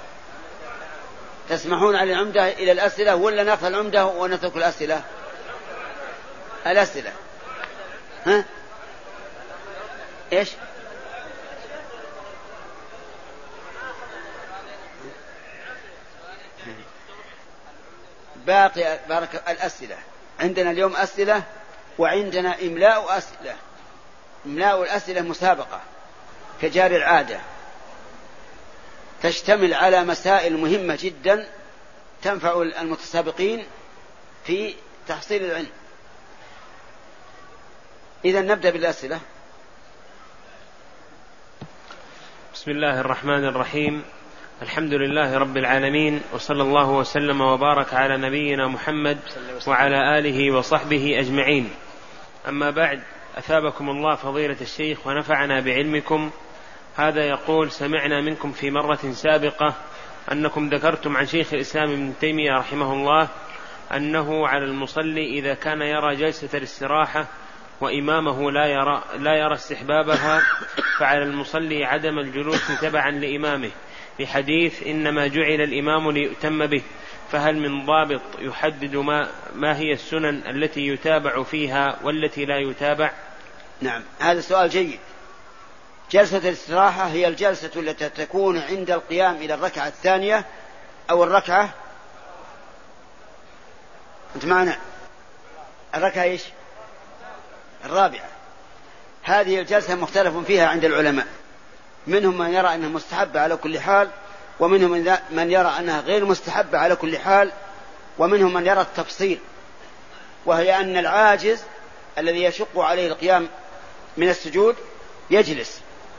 تسمحون عن العمدة إلى الأسئلة ولا نأخذ العمدة ونترك الأسئلة؟ الأسئلة. ها؟ إيش؟ باقي بارك الأسئلة. عندنا اليوم أسئلة وعندنا إملاء أسئلة. إملاء الأسئلة مسابقة كجار العادة، تشتمل على مسائل مهمة جدا تنفع المتسابقين في تحصيل العلم. إذا نبدأ بالأسئلة. بسم الله الرحمن الرحيم. الحمد لله رب العالمين، وصلى الله وسلم وبارك على نبينا محمد وعلى آله وصحبه أجمعين. أما بعد، أثابكم الله فضيلة الشيخ ونفعنا بعلمكم. هذا يقول: سمعنا منكم في مرة سابقة أنكم ذكرتم عن شيخ الإسلام ابن تيمية رحمه الله أنه على المصلي إذا كان يرى جلسة الاستراحة وإمامه لا يرى استحبابها فعلى المصلي عدم الجلوس تبعا لإمامه، بحديث إنما جعل الإمام ليؤتم به. فهل من ضابط يحدد ما هي السنن التي يتابع فيها والتي لا يتابع؟ نعم، هذا سؤال جيد. جلسة الاستراحة هي الجلسة التي تكون عند القيام إلى الركعة الثانية أو الركعة، أنت معنا، الركعة إيش؟ الرابعة. هذه الجلسة مختلف فيها عند العلماء، منهم من يرى أنها مستحبة على كل حال، ومنهم من يرى أنها غير مستحبة على كل حال، ومنهم من يرى التفصيل، وهي أن العاجز الذي يشق عليه القيام من السجود يجلس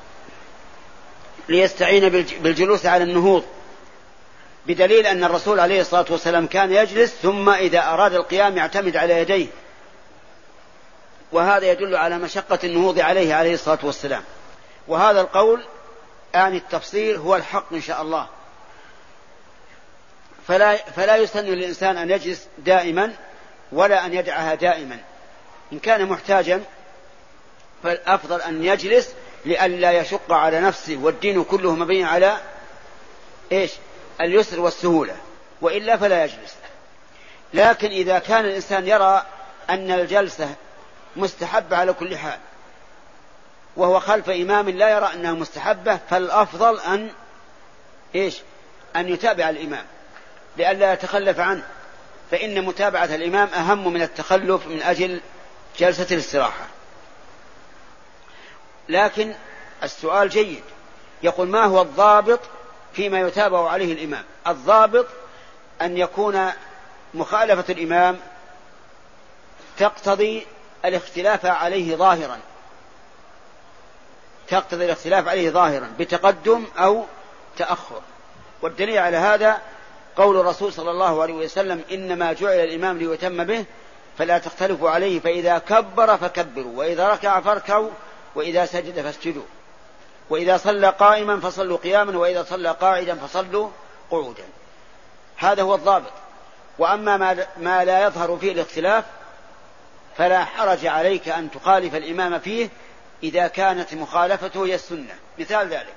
ليستعين بالجلوس على النهوض، بدليل أن الرسول عليه الصلاة والسلام كان يجلس ثم إذا أراد القيام يعتمد على يديه، وهذا يدل على مشقة النهوض عليه الصلاة والسلام. وهذا القول التفصيل هو الحق إن شاء الله. فلا يسن للإنسان أن يجلس دائما ولا أن يدعها دائما. إن كان محتاجا فالأفضل أن يجلس لئلا يشق على نفسه، والدين كله مبني على إيش؟ اليسر والسهولة، وإلا فلا يجلس. لكن إذا كان الإنسان يرى أن الجلسة مستحبة على كل حال وهو خلف إمام لا يرى أنها مستحبة، فالأفضل أن يتابع الإمام لئلا يتخلف عنه، فإن متابعة الإمام أهم من التخلف من أجل جلسة الاستراحة. لكن السؤال جيد، يقول: ما هو الضابط فيما يتابع عليه الإمام؟ الضابط أن يكون مخالفة الإمام تقتضي الاختلاف عليه ظاهرا، بتقدم أو تأخر. والدليل على هذا قول الرسول صلى الله عليه وسلم: إنما جعل الإمام ليؤتم به فلا تختلفوا عليه، فإذا كبر فكبروا، وإذا ركع فاركعوا، وإذا سجد فاسجدوا، وإذا صلى قائما فصلوا قياما، وإذا صلى قاعدا فصلوا قعودا. هذا هو الضابط. وأما ما لا يظهر فيه الاختلاف فلا حرج عليك أن تخالف الإمام فيه إذا كانت مخالفته هي السنة. مثال ذلك: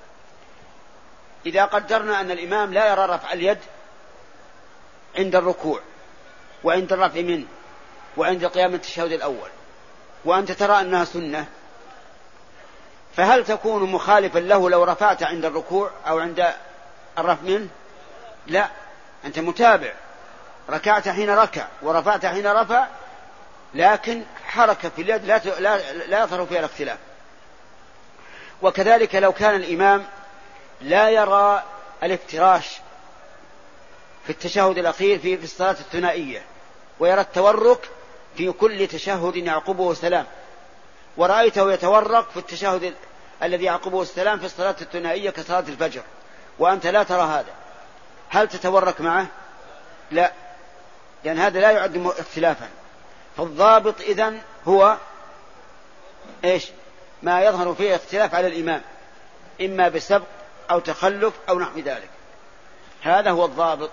إذا قدرنا أن الإمام لا يرى رفع اليد عند الركوع وعند الرفع منه وعند قيام التشهد الأول، وأنت ترى أنها سنة، فهل تكون مخالفا له لو رفعت عند الركوع أو عند الرفع منه؟ لا، أنت متابع، ركعت حين ركع ورفعت حين رفع، لكن حركة في اليد لا يظهر فيها الاختلاف. وكذلك لو كان الإمام لا يرى الافتراش في التشهد الأخير في الصلاة الثنائية، ويرى التورك في كل تشهد يعقبه السلام، ورأيته يتورق في التشهد الذي يعقبه السلام في الصلاة الثنائية كصلاة الفجر، وأنت لا ترى هذا، هل تتورك معه؟ لا، لأن هذا لا يعد اختلافا. فالضابط إذن هو ما يظهر فيه اختلاف على الإمام، إما بسبق أو تخلف أو نحو ذلك. هذا هو الضابط.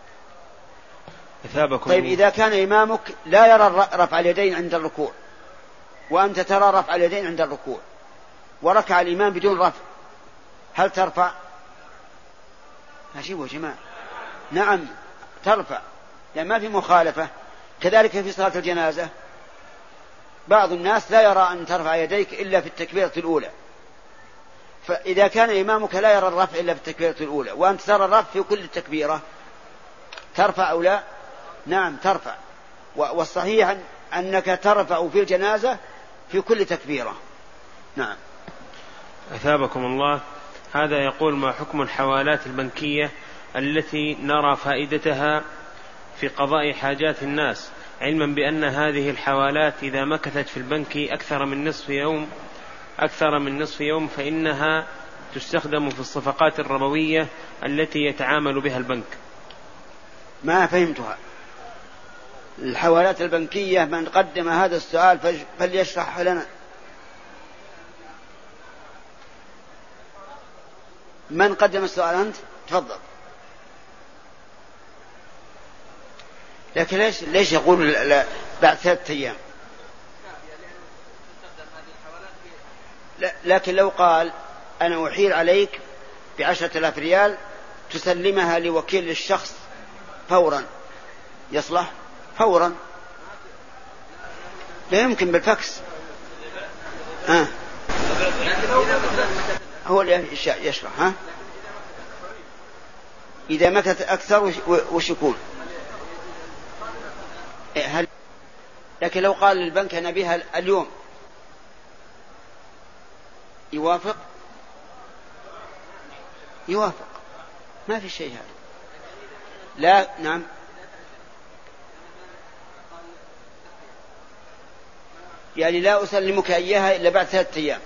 طيب إذا كان إمامك لا يرى رفع اليدين عند الركوع وأنت ترى رفع اليدين عند الركوع وركع الإمام بدون رفع، هل ترفع؟ أجيبوا يا جماعة. نعم ترفع، يعني ما في مخالفة. كذلك في صلاة الجنازة بعض الناس لا يرى أن ترفع يديك إلا في التكبيرة الأولى، فإذا كان إمامك لا يرى الرفع إلا في التكبيرة الأولى وأنت ترى الرفع في كل التكبيرة، ترفع أو لا؟ نعم ترفع، والصحيح أنك ترفع في الجنازة في كل تكبيرة. نعم. أثابكم الله. هذا يقول: ما حكم الحوالات البنكية التي نرى فائدتها في قضاء حاجات الناس، علما بأن هذه الحوالات إذا مكثت في البنك أكثر من نصف يوم فإنها تستخدم في الصفقات الربوية التي يتعامل بها البنك؟ ما فهمتها. الحوالات البنكية، من قدم هذا السؤال فليشرح لنا. من قدم السؤال؟ أنت تفضل. لكن ليش يقول بعد 3 أيام؟ لكن لو قال أنا أحيل عليك ب10,000 ريال تسلمها لوكيل للشخص فورا، يصلح فورا؟ لا يمكن بالفكس. هو اللي يشرح. إذا مكث أكثر وش يكون؟ لكن لو قال للبنك أنا بها اليوم يوافق؟ ما في شيء هذا. لا. نعم. يعني لا أسلمك إياها إلا بعد 3 أيام.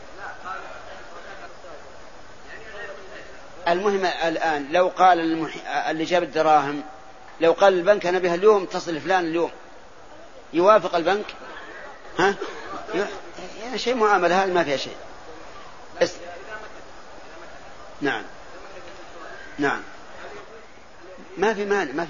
المهم الآن لو قال اللي جاب الدراهم، لو قال البنك أنا بها اليوم تصل فلان اليوم، يوافق البنك؟ يعني شيء معاملة، هذا ما فيها شيء. نعم ما في مانع.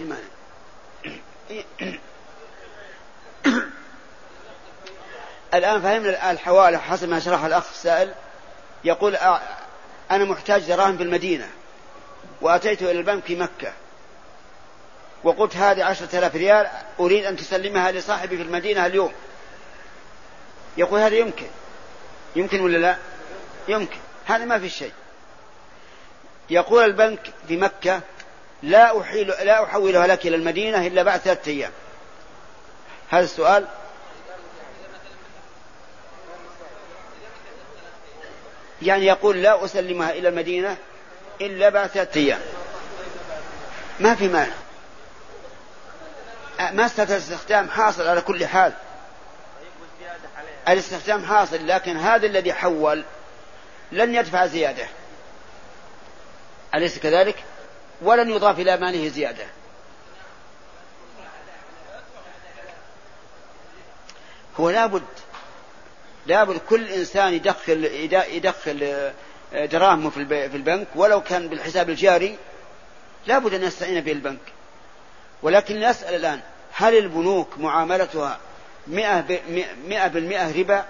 الآن فهمنا الحوالة حسب ما شرح الأخ السائل. يقول أنا محتاج دراهم في المدينة وأتيت إلى البنك في مكة وقلت هذه 10,000 ريال أريد أن تسلمها لصاحبي في المدينة اليوم. يقول هذا يمكن ولا لا؟ يمكن، هذا ما في شيء. يقول البنك في مكة لا أحولها لك إلى المدينة إلا بعد 3 أيام. هذا السؤال. يعني يقول لا أسلمها إلى المدينة إلا بعد 3 أيام. ما في مانع. مسألة الاستخدام حاصل على كل حال، الاستخدام حاصل، لكن هذا الذي حول لن يدفع زيادة، أليس كذلك؟ ولن يضاف إلى ماله زيادة. هو لابد كل إنسان يدخل دراهمه في البنك ولو كان بالحساب الجاري، لابد أن يستعين به البنك. ولكن نسأل الآن، هل البنوك معاملتها 100% ربا؟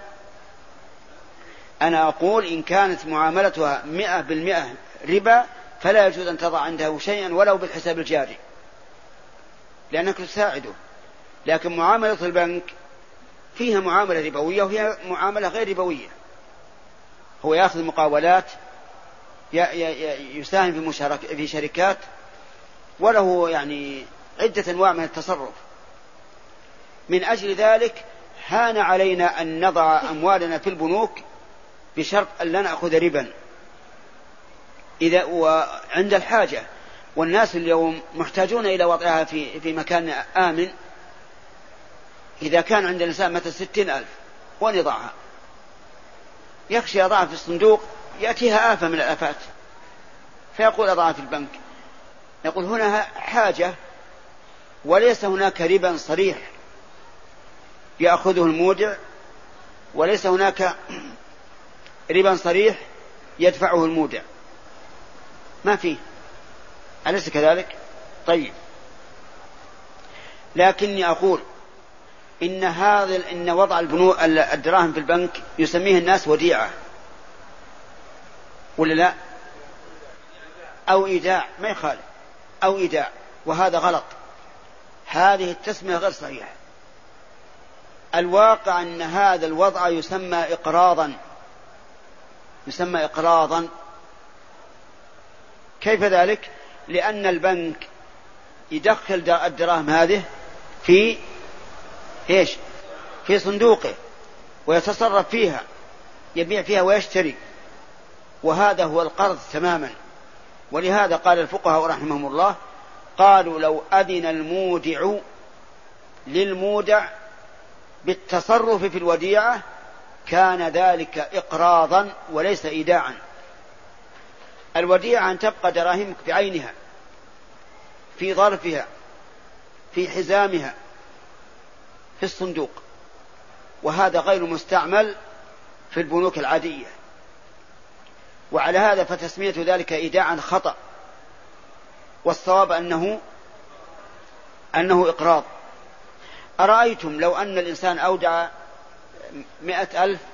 أنا أقول إن كانت معاملتها 100% ربا فلا يجوز أن تضع عنده شيئا ولو بالحساب الجاري، لأنك تساعده. لكن معاملة البنك فيها معاملة ربوية وفيها معاملة غير ربوية. هو يأخذ مقاولات، يساهم في شركات، وله يعني عدة أنواع من التصرف. من أجل ذلك هان علينا أن نضع أموالنا في البنوك بشرط أن لا نأخذ ربا إذا وعند الحاجة. والناس اليوم محتاجون إلى وضعها في مكان آمن. إذا كان عند الإنسان مثل 60,000 وين يضعها؟ يخشى يضعها في الصندوق يأتيها آفة من الآفات، فيقول أضعها في البنك. يقول هنا حاجة وليس هناك ربا صريح يأخذه المودع، وليس هناك ربا صريح يدفعه المودع، ما فيه. أليس كذلك؟ طيب، لكني أقول إن وضع الدراهم في البنك يسميه الناس وديعة، ولا لا؟ أو إيداع، ما يخالف، أو إيداع، وهذا غلط. هذه التسمية غير صحيحة. الواقع أن هذا الوضع يسمى إقراضا. كيف ذلك؟ لأن البنك يدخل الدراهم هذه في صندوقه ويتصرف فيها، يبيع فيها ويشتري، وهذا هو القرض تماما. ولهذا قال الفقهاء رحمهم الله، قالوا لو أذن المودع للمودع بالتصرف في الوديعة كان ذلك إقراضا وليس إيداعا. الوديعة أن تبقى دراهمك بعينها في ظرفها في حزامها في الصندوق، وهذا غير مستعمل في البنوك العادية، وعلى هذا فتسمية ذلك إيداعا خطأ، والصواب أنه إقراض. أرأيتم لو أن الإنسان أودع 100,000